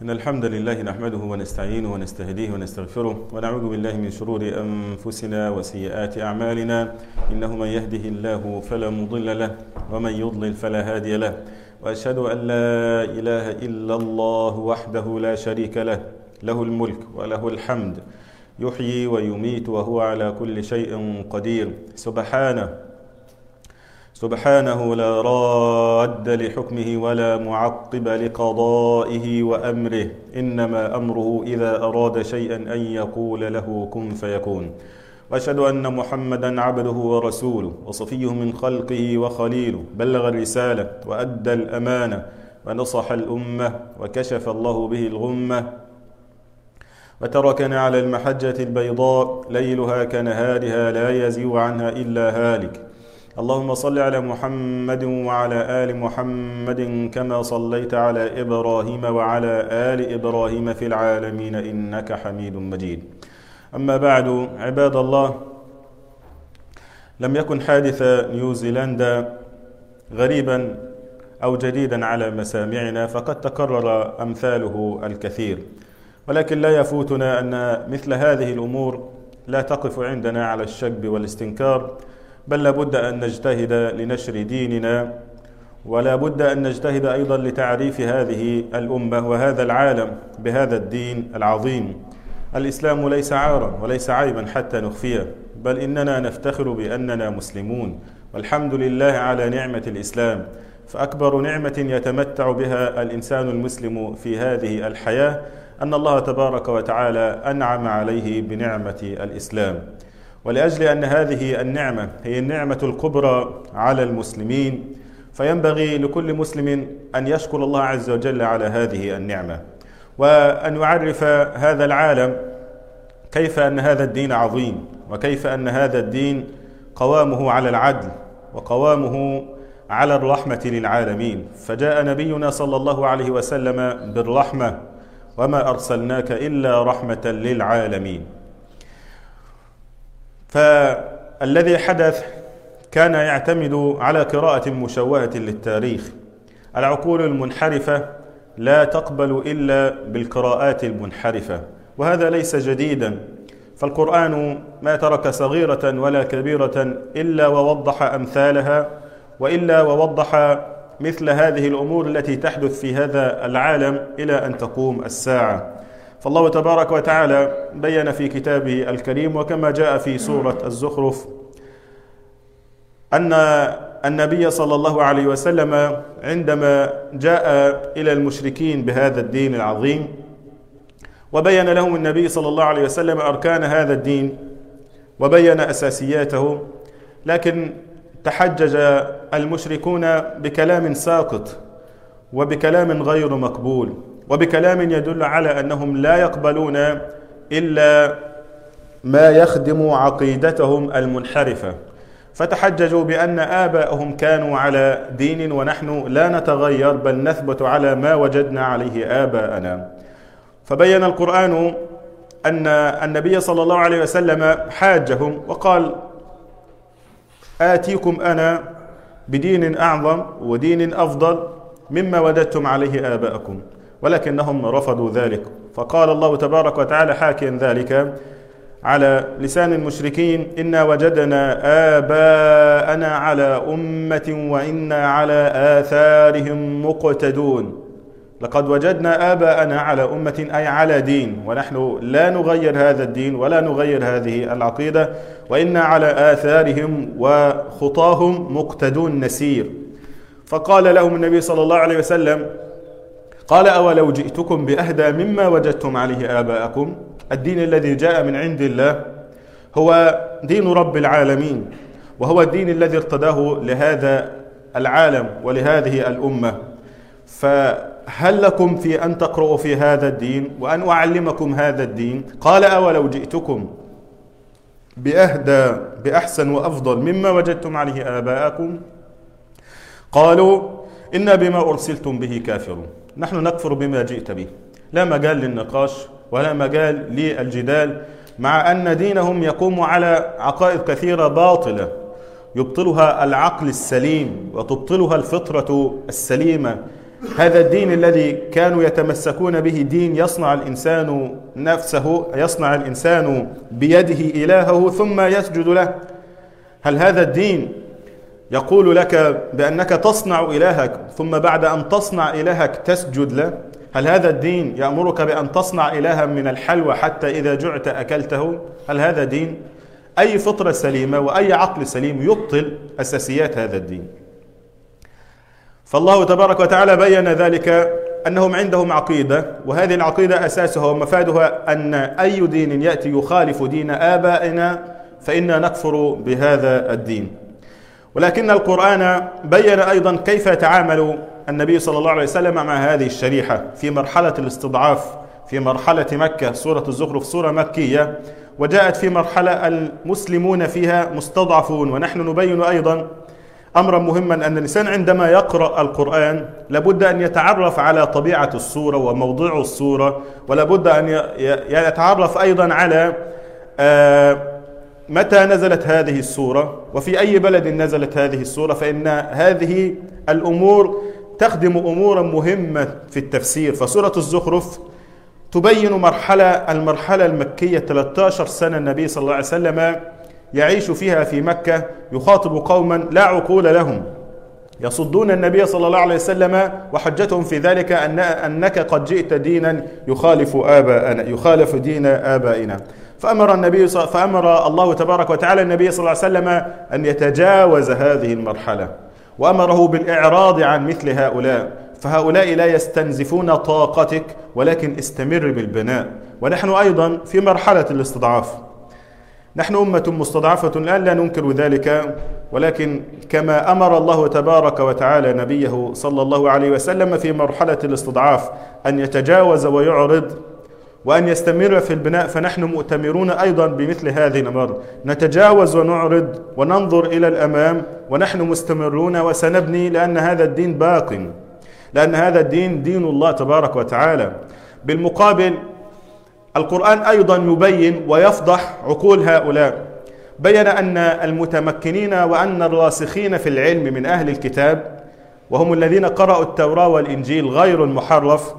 إن الحمد لله نحمده ونستعينه ونستهديه ونستغفره ونعوذ بالله من شرور أنفسنا وسيئات أعمالنا. إنه من يهده الله فلا مضل له ومن يضلل فلا هادي له، وأشهد أن لا إله إلا الله وحده لا شريك له، له الملك وله الحمد، يحيي ويميت وهو على كل شيء قدير. سبحانه لا راد لحكمه ولا معقب لقضائه وأمره، إنما أمره إذا أراد شيئا أن يقول له كن فيكون. وأشهد أن محمدا عبده ورسوله وصفيه من خلقه وخليله، بلغ الرسالة وأدى الأمانة ونصح الأمة وكشف الله به الغمة، وتركنا على المحجة البيضاء ليلها كنهارها لا يزيغ عنها إلا هالك. اللهم صل على محمد وعلى آل محمد كما صليت على إبراهيم وعلى آل إبراهيم في العالمين إنك حميد مجيد. أما بعد، عباد الله، لم يكن حادث نيوزيلندا غريبا أو جديدا على مسامعنا، فقد تكرر أمثاله الكثير، ولكن لا يفوتنا أن مثل هذه الأمور لا تقف عندنا على الشك والاستنكار، بل لابد أن نجتهد لنشر ديننا، ولا بد أن نجتهد أيضا لتعريف هذه الأمة وهذا العالم بهذا الدين العظيم. الإسلام ليس عارا وليس عيبا حتى نخفيه، بل إننا نفتخر بأننا مسلمون، والحمد لله على نعمة الإسلام. فأكبر نعمة يتمتع بها الإنسان المسلم في هذه الحياة أن الله تبارك وتعالى أنعم عليه بنعمة الإسلام. ولأجل أن هذه النعمة هي النعمة الكبرى على المسلمين، فينبغي لكل مسلم أن يشكر الله عز وجل على هذه النعمة، وأن يعرف هذا العالم كيف أن هذا الدين عظيم، وكيف أن هذا الدين قوامه على العدل وقوامه على الرحمة للعالمين. فجاء نبينا صلى الله عليه وسلم بالرحمة، وما أرسلناك إلا رحمة للعالمين. فالذي حدث كان يعتمد على قراءة مشوهة للتاريخ. العقول المنحرفة لا تقبل إلا بالقراءات المنحرفة، وهذا ليس جديدا، فالقرآن ما ترك صغيرة ولا كبيرة إلا ووضح أمثالها، وإلا ووضح مثل هذه الأمور التي تحدث في هذا العالم إلى أن تقوم الساعة. فالله تبارك وتعالى بيّن في كتابه الكريم، وكما جاء في سورة الزخرف، أن النبي صلى الله عليه وسلم عندما جاء إلى المشركين بهذا الدين العظيم، وبيّن لهم النبي صلى الله عليه وسلم أركان هذا الدين وبيّن أساسياته، لكن تحجج المشركون بكلام ساقط وبكلام غير مقبول، وبكلام يدل على أنهم لا يقبلون إلا ما يخدم عقيدتهم المنحرفة. فتحججوا بأن آباءهم كانوا على دين ونحن لا نتغير، بل نثبت على ما وجدنا عليه آباءنا. فبين القرآن أن النبي صلى الله عليه وسلم حاجهم وقال: آتيكم أنا بدين أعظم ودين أفضل مما وجدتم عليه آباءكم، ولكنهم رفضوا ذلك. فقال الله تبارك وتعالى حاكيا ذلك على لسان المشركين: إنا وجدنا آباءنا على أمة وإنا على آثارهم مقتدون. لقد وجدنا آباءنا على أمة، أي على دين، ونحن لا نغير هذا الدين ولا نغير هذه العقيدة، وإنا على آثارهم وخطاهم مقتدون نسير. فقال لهم النبي صلى الله عليه وسلم: قال: أولو جئتكم بأهدى مما وجدتم عليه آباءكم. الدين الذي جاء من عند الله هو دين رب العالمين، وهو الدين الذي ارتداه لهذا العالم ولهذه الأمة. فهل لكم في أن تقرؤوا في هذا الدين وأن أعلمكم هذا الدين؟ قال: أولو جئتكم بأهدى بأحسن وأفضل مما وجدتم عليه آباءكم. قالوا: إنا بما أرسلتم به كافرون. نحن نكفر بما جئت به. لا مجال للنقاش ولا مجال للجدال، مع أن دينهم يقوم على عقائد كثيرة باطلة يبطلها العقل السليم وتبطلها الفطرة السليمة هذا الدين الذي كانوا يتمسكون به دين يصنع الإنسان نفسه، يصنع الإنسان بيده إلهه ثم يسجد له. هل هذا الدين يقول لك بأنك تصنع إلهك ثم بعد أن تصنع إلهك تسجد له؟ هل هذا الدين يأمرك بأن تصنع إلها من الحلوى حتى إذا جعت أكلته؟ هل هذا دين؟ أي فطرة سليمة وأي عقل سليم يبطل أساسيات هذا الدين؟ فالله تبارك وتعالى بيّن ذلك أنهم عندهم عقيدة، وهذه العقيدة أساسها ومفادها أن أي دين يأتي يخالف دين آبائنا فإنا نكفر بهذا الدين. ولكن القرآن بيّن أيضا كيف يتعامل النبي صلى الله عليه وسلم مع هذه الشريحة في مرحلة الاستضعاف، في مرحلة مكة. سورة الزخرف سورة مكية، وجاءت في مرحلة المسلمون فيها مستضعفون. ونحن نبين أيضا أمرا مهما، أن الإنسان عندما يقرأ القرآن لابد أن يتعرف على طبيعة السورة وموضوع السورة، ولابد أن يتعرف أيضا على متى نزلت هذه السورة وفي أي بلد نزلت هذه السورة، فإن هذه الأمور تخدم أمورا مهمة في التفسير. فسورة الزخرف تبين المرحلة المكية 13 سنة النبي صلى الله عليه وسلم يعيش فيها في مكة، يخاطب قوما لا عقول لهم، يصدون النبي صلى الله عليه وسلم، وحجتهم في ذلك أنك قد جئت دينا يخالف دين آبائنا. فأمر الله تبارك وتعالى النبي صلى الله عليه وسلم أن يتجاوز هذه المرحلة، وأمره بالإعراض عن مثل هؤلاء، فهؤلاء لا يستنزفون طاقتك ولكن استمر بالبناء. ونحن أيضا في مرحلة الاستضعاف، نحن أمة مستضعفة الآن لا ننكر ذلك، ولكن كما أمر الله تبارك وتعالى نبيه صلى الله عليه وسلم في مرحلة الاستضعاف أن يتجاوز ويعرض وأن يستمر في البناء، فنحن مؤتمرون أيضا بمثل هذه الأمر، نتجاوز ونعرض وننظر إلى الأمام، ونحن مستمرون وسنبني، لأن هذا الدين باق، لأن هذا الدين دين الله تبارك وتعالى. بالمقابل القرآن أيضا يبين ويفضح عقول هؤلاء، بين أن المتمكنين وأن الراسخين في العلم من أهل الكتاب، وهم الذين قرأوا التوراة والإنجيل غير المحرف،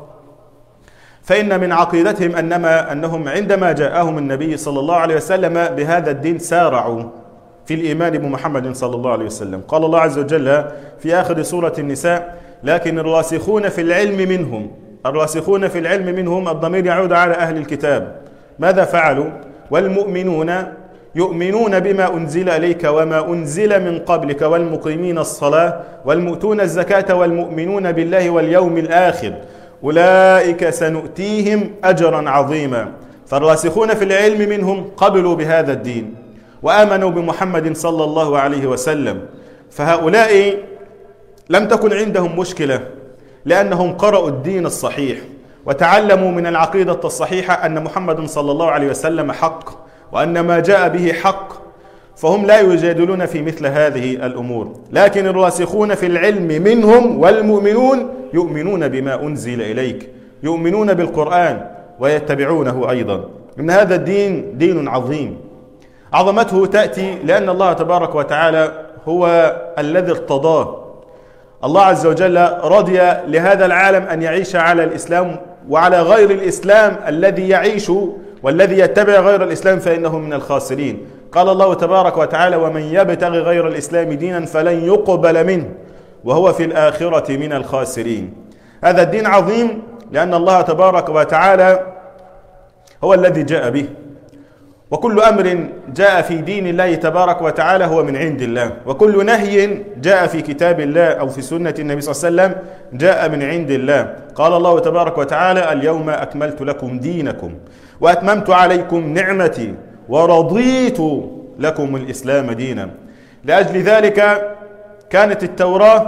فإن من عقيدتهم أنهم عندما جاءهم النبي صلى الله عليه وسلم بهذا الدين سارعوا في الإيمان بمحمد صلى الله عليه وسلم. قال الله عز وجل في آخر سورة النساء: لكن الراسخون في العلم منهم، الراسخون في العلم منهم الضمير يعود على أهل الكتاب، ماذا فعلوا؟ والمؤمنون يؤمنون بما أنزل إليك وما أنزل من قبلك والمقيمين الصلاة والمؤتون الزكاة والمؤمنون بالله واليوم الآخر أولئك سنؤتيهم أجرا عظيما. فالراسخون في العلم منهم قبلوا بهذا الدين وآمنوا بمحمد صلى الله عليه وسلم، فهؤلاء لم تكن عندهم مشكلة، لأنهم قرأوا الدين الصحيح وتعلموا من العقيدة الصحيحة أن محمد صلى الله عليه وسلم حق وأن ما جاء به حق، فهم لا يجادلون في مثل هذه الأمور. لكن الراسخون في العلم منهم والمؤمنون يؤمنون بما أنزل إليك، يؤمنون بالقرآن ويتبعونه أيضا. إن هذا الدين دين عظيم، عظمته تأتي لأن الله تبارك وتعالى هو الذي ارتضاه. الله عز وجل رضي لهذا العالم أن يعيش على الإسلام، وعلى غير الإسلام الذي يعيش والذي يتبع غير الإسلام فإنه من الخاسرين. قال الله تبارك وتعالى: ومن يبتغي غير الإسلام دينا فلن يقبل منه وهو في الآخرة من الخاسرين. هذا الدين عظيم لأن الله تبارك وتعالى هو الذي جاء به، وكل أمر جاء في دين الله تبارك وتعالى هو من عند الله، وكل نهي جاء في كتاب الله أو في سنة النبي صلى الله عليه وسلم جاء من عند الله. قال الله تبارك وتعالى: اليوم أكملت لكم دينكم وأتممت عليكم نعمتي ورضيت لكم الإسلام دينا. لأجل ذلك كانت التوراة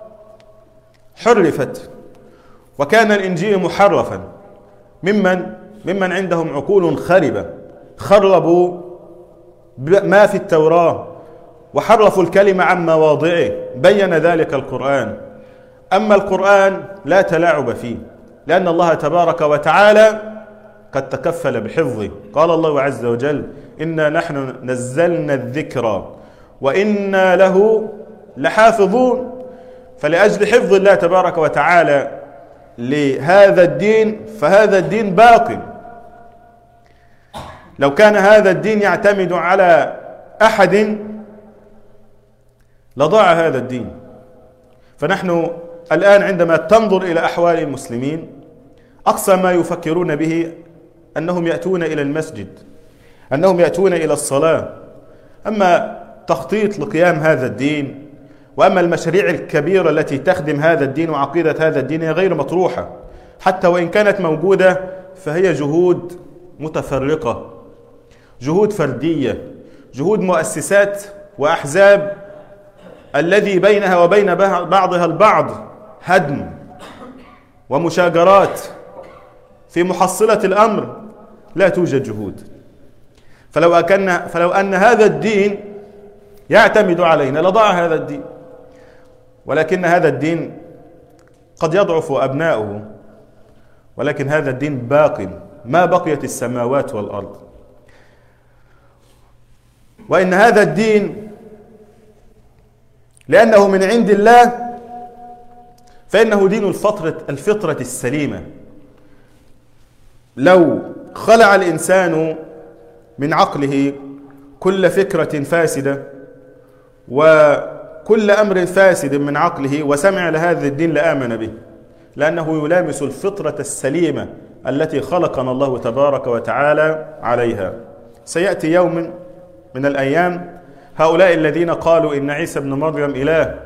حرفت، وكان الإنجيل محرفا ممن عندهم عقول خربة، خربوا ما في التوراة وحرفوا الكلمة عن مواضعه، بين ذلك القرآن. أما القرآن لا تلاعب فيه، لأن الله تبارك وتعالى قد تكفل بحفظه. قال الله عز وجل: إنا نحن نزلنا الذكر وإنا له لحافظون. فلأجل حفظ الله تبارك وتعالى لهذا الدين فهذا الدين باق. لو كان هذا الدين يعتمد على أحد لضاع هذا الدين. فنحن الآن عندما تنظر إلى أحوال المسلمين أقصى ما يفكرون به أنهم يأتون إلى المسجد، أنهم يأتون إلى الصلاة. أما تخطيط لقيام هذا الدين وأما المشاريع الكبيرة التي تخدم هذا الدين وعقيدة هذا الدين هي غير مطروحة، حتى وإن كانت موجودة فهي جهود متفرقة، جهود فردية، جهود مؤسسات وأحزاب الذي بينها وبين بعضها البعض هدم ومشاجرات. في محصلة الأمر لا توجد جهود. فلو أن هذا الدين يعتمد علينا لضاع هذا الدين، ولكن هذا الدين قد يضعف أبناؤه، ولكن هذا الدين باق ما بقيت السماوات والأرض. وإن هذا الدين لأنه من عند الله فإنه دين الفطرة السليمة. لو خلع الإنسان من عقله كل فكرة فاسدة وكل أمر فاسد من عقله وسمع لهذا الدين لآمن به، لأنه يلامس الفطرة السليمة التي خلقنا الله تبارك وتعالى عليها. سيأتي يوم من الأيام هؤلاء الذين قالوا إن عيسى ابن مريم إله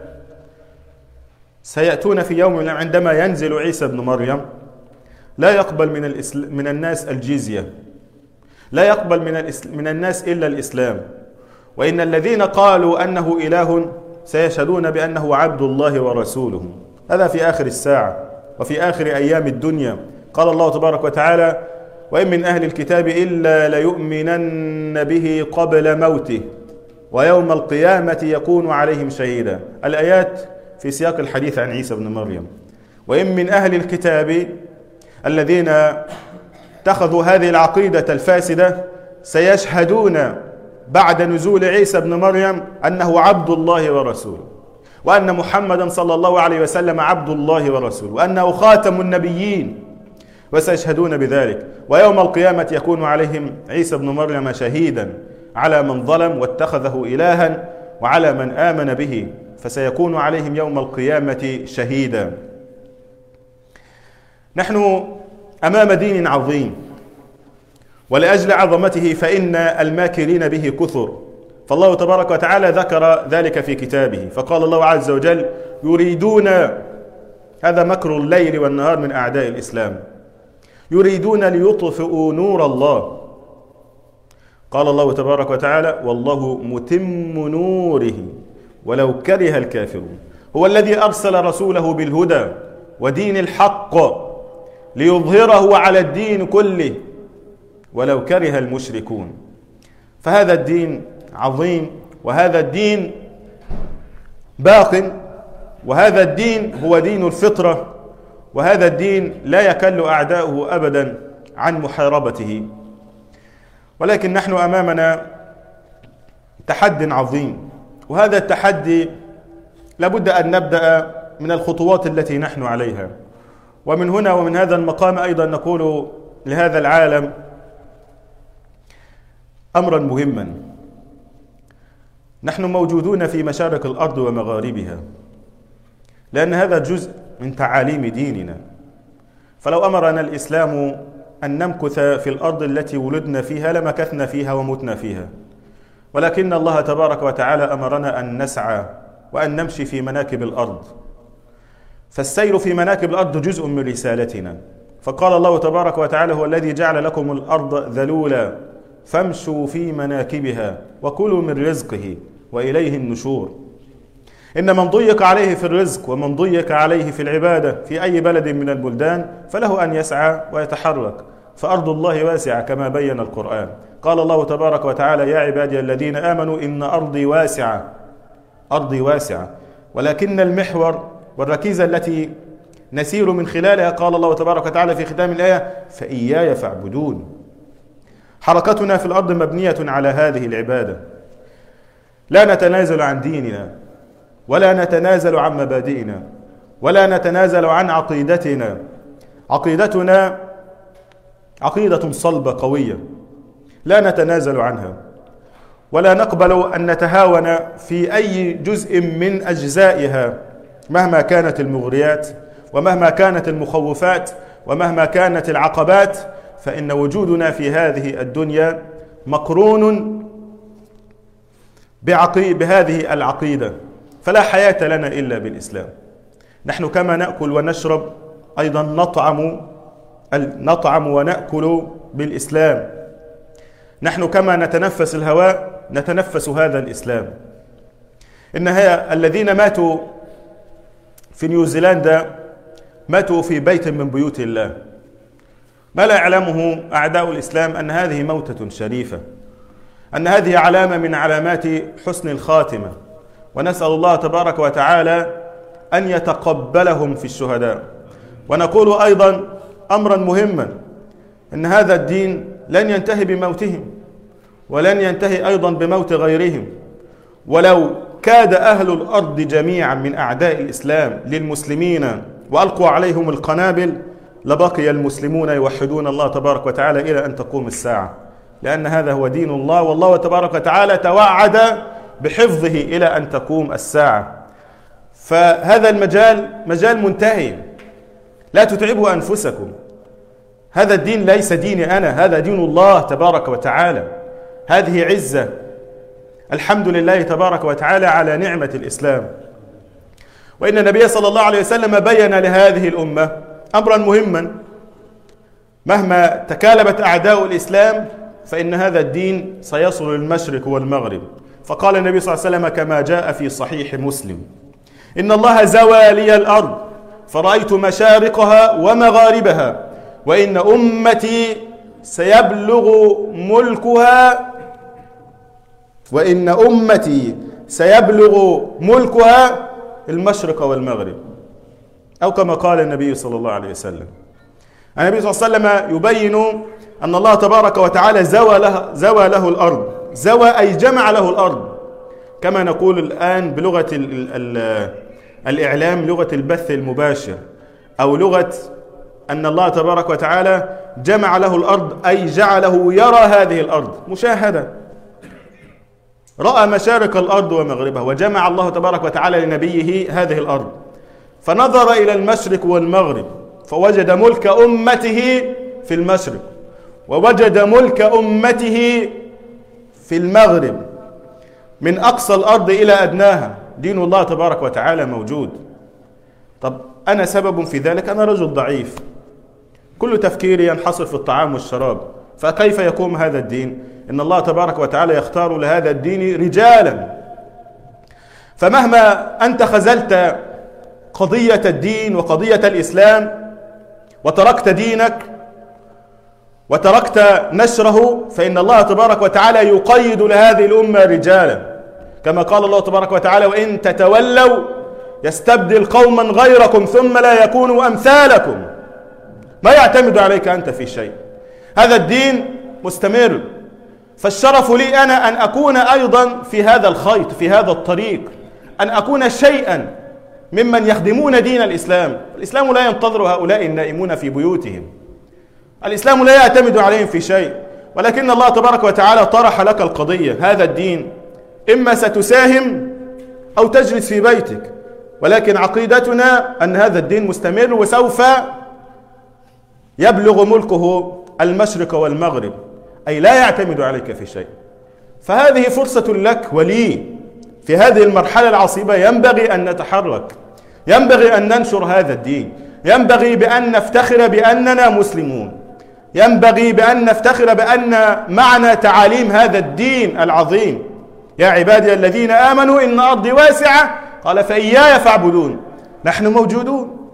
سيأتون في يوم عندما ينزل عيسى ابن مريم لا يقبل من الناس الجزية، لا يقبل من الناس إلا الإسلام. وإن الذين قالوا أنه إله سيشهدون بأنه عبد الله ورسوله. هذا في آخر الساعة وفي آخر أيام الدنيا. قال الله تبارك وتعالى: وإن من أهل الكتاب إلا ليؤمنن به قبل موته ويوم القيامة يكون عليهم شهيدا. الآيات في سياق الحديث عن عيسى بن مريم. وإن من أهل الكتاب الذين اتخذوا هذه العقيدة الفاسدة سيشهدون بعد نزول عيسى بن مريم أنه عبد الله ورسوله، وأن محمدا صلى الله عليه وسلم عبد الله ورسوله، وأنه خاتم النبيين، وسيشهدون بذلك. ويوم القيامة يكون عليهم عيسى بن مريم شهيدا على من ظلم واتخذه إلها وعلى من آمن به، فسيكون عليهم يوم القيامة شهيدا. نحن أمام دين عظيم، ولأجل عظمته فإن الماكرين به كثر. فالله تبارك وتعالى ذكر ذلك في كتابه، فقال الله عز وجل: يريدون، هذا مكر الليل والنهار من أعداء الإسلام، يريدون ليطفئوا نور الله. قال الله تبارك وتعالى: والله متم نوره ولو كره الكافرون. هو الذي أرسل رسوله بالهدى ودين الحق ليظهره على الدين كله ولو كره المشركون. فهذا الدين عظيم، وهذا الدين باق، وهذا الدين هو دين الفطرة، وهذا الدين لا يكل أعداؤه أبدا عن محاربته. ولكن نحن أمامنا تحد عظيم، وهذا التحدي لابد أن نبدأ من الخطوات التي نحن عليها. ومن هنا ومن هذا المقام أيضا نقول لهذا العالم أمرا مهما. نحن موجودون في مشارق الأرض ومغاربها، لأن هذا جزء من تعاليم ديننا. فلو أمرنا الإسلام أن نمكث في الأرض التي ولدنا فيها لمكثنا فيها ومتنا فيها، ولكن الله تبارك وتعالى أمرنا أن نسعى وأن نمشي في مناكب الأرض. فالسير في مناكب الأرض جزء من رسالتنا. فقال الله تبارك وتعالى: هو الذي جعل لكم الأرض ذلولا فامشوا في مناكبها وكلوا من رزقه وإليه النشور. إن من ضيق عليه في الرزق ومن ضيق عليه في العبادة في أي بلد من البلدان فله أن يسعى ويتحرك، فأرض الله واسعة كما بين القرآن. قال الله تبارك وتعالى: يا عبادي الذين آمنوا إن أرضي واسعة، أرضي واسعة. ولكن المحور والركيزة التي نسير من خلالها قال الله تبارك وتعالى في ختام الآية: فإياي فاعبدون. حركتنا في الأرض مبنية على هذه العبادة، لا نتنازل عن ديننا، ولا نتنازل عن مبادئنا، ولا نتنازل عن عقيدتنا. عقيدتنا عقيدة صلبة قوية لا نتنازل عنها، ولا نقبل أن نتهاون في أي جزء من أجزائها مهما كانت المغريات ومهما كانت المخوفات ومهما كانت العقبات، فإن وجودنا في هذه الدنيا مقرون بهذه العقيدة، فلا حياة لنا إلا بالإسلام. نحن كما نأكل ونشرب أيضا نطعم ونأكل بالإسلام. نحن كما نتنفس الهواء نتنفس هذا الإسلام. إن الذين ماتوا في نيوزيلندا ماتوا في بيت من بيوت الله. ما لا يعلمه أعداء الإسلام أن هذه موتة شريفة، أن هذه علامة من علامات حسن الخاتمة، ونسأل الله تبارك وتعالى أن يتقبلهم في الشهداء. ونقول أيضا أمرا مهما، أن هذا الدين لن ينتهي بموتهم، ولن ينتهي أيضا بموت غيرهم. ولو كاد أهل الأرض جميعا من أعداء الإسلام للمسلمين وألقوا عليهم القنابل لبقي المسلمون يوحدون الله تبارك وتعالى إلى أن تقوم الساعة، لأن هذا هو دين الله، والله تبارك وتعالى توعد بحفظه إلى أن تقوم الساعة. فهذا المجال مجال منتهي، لا تتعبوا أنفسكم. هذا الدين ليس ديني أنا، هذا دين الله تبارك وتعالى. هذه عزة، الحمد لله تبارك وتعالى على نعمة الإسلام. وإن النبي صلى الله عليه وسلم بين لهذه الأمة أمرا مهما، مهما تكالبت أعداء الإسلام فإن هذا الدين سيصل للمشرق والمغرب. فقال النبي صلى الله عليه وسلم كما جاء في صحيح مسلم: إن الله زوى لي الأرض فرأيت مشارقها ومغاربها، وإن أمتي سيبلغ ملكها المشرق والمغرب، أو كما قال النبي صلى الله عليه وسلم. النبي صلى الله عليه وسلم يبين أن الله تبارك وتعالى زوى له الأرض. زوى أي جمع له الأرض، كما نقول الآن بلغة الإعلام، لغة البث المباشر، أو لغة أن الله تبارك وتعالى جمع له الأرض، أي جعله يرى هذه الأرض مشاهدة، رأى مشارق الأرض ومغربها، وجمع الله تبارك وتعالى لنبيه هذه الأرض، فنظر إلى المشرق والمغرب فوجد ملك أمته في المشرق، ووجد ملك أمته في المغرب، من أقصى الأرض إلى أدناها دين الله تبارك وتعالى موجود. طب أنا سبب في ذلك؟ أنا رجل ضعيف، كل تفكيري ينحصر في الطعام والشراب، فكيف يقوم هذا الدين؟ إن الله تبارك وتعالى يختار لهذا الدين رجالا. فمهما أنت خذلت قضية الدين وقضية الإسلام وتركت دينك وتركت نشره، فإن الله تبارك وتعالى يقيد لهذه الأمة رجالا، كما قال الله تبارك وتعالى: وإن تتولوا يستبدل قوما غيركم ثم لا يكونوا أمثالكم. ما يعتمد عليك أنت في شيء، هذا الدين مستمر. فالشرف لي أنا أن أكون أيضا في هذا الخيط، في هذا الطريق، أن أكون شيئا ممن يخدمون دين الإسلام. الإسلام لا ينتظر هؤلاء النائمون في بيوتهم، الإسلام لا يعتمد عليهم في شيء، ولكن الله تبارك وتعالى طرح لك القضية. هذا الدين إما ستساهم أو تجلس في بيتك، ولكن عقيدتنا أن هذا الدين مستمر وسوف يبلغ ملكه المشرق والمغرب، أي لا يعتمد عليك في شيء. فهذه فرصة لك ولي في هذه المرحلة العصيبة. ينبغي أن نتحرك، ينبغي أن ننشر هذا الدين، ينبغي بأن نفتخر بأننا مسلمون، ينبغي بأن نفتخر بأن معنا تعاليم هذا الدين العظيم. يا عبادي الذين آمنوا إن أرضي واسعة قال فإياي فاعبدون. نحن موجودون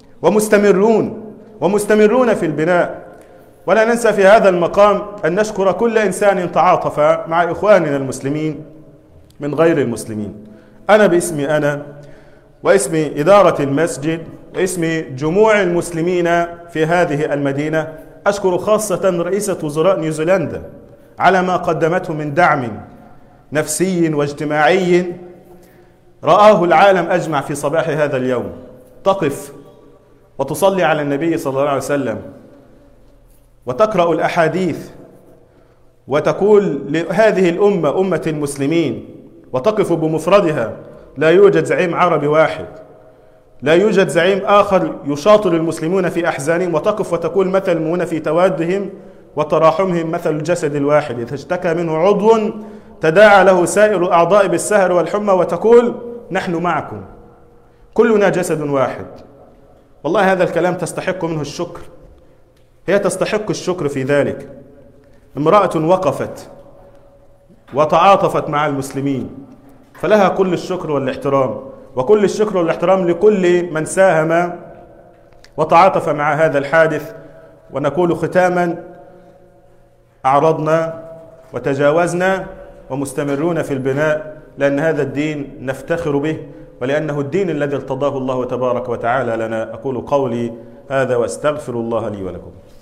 ومستمرون في البناء. ولا ننسى في هذا المقام أن نشكر كل إنسان تعاطف مع إخواننا المسلمين من غير المسلمين. أنا باسمي أنا واسم إدارة المسجد واسم جموع المسلمين في هذه المدينة أشكر خاصة رئيسة وزراء نيوزيلندا على ما قدمته من دعم نفسي واجتماعي رآه العالم أجمع في صباح هذا اليوم، تقف وتصلي على النبي صلى الله عليه وسلم وتقرأ الأحاديث وتقول لهذه الأمة أمة المسلمين، وتقف بمفردها، لا يوجد زعيم عربي واحد، لا يوجد زعيم آخر يشاطر المسلمون في أحزانهم، وتقف وتقول مثل المؤمنون في توادهم وتراحمهم مثل الجسد الواحد، إذا اشتكى منه عضو تداعى له سائر الأعضاء بالسهر والحمى، وتقول نحن معكم كلنا جسد واحد. والله هذا الكلام تستحق منه الشكر، هي تستحق الشكر في ذلك. امرأة وقفت وتعاطفت مع المسلمين، فلها كل الشكر والاحترام، وكل الشكر والاحترام لكل من ساهم وتعاطف مع هذا الحادث. ونقول ختاما: أعرضنا وتجاوزنا ومستمرون في البناء، لأن هذا الدين نفتخر به، ولأنه الدين الذي ارتضاه الله تبارك وتعالى لنا. أقول قولي هذا وأستغفر الله لي ولكم.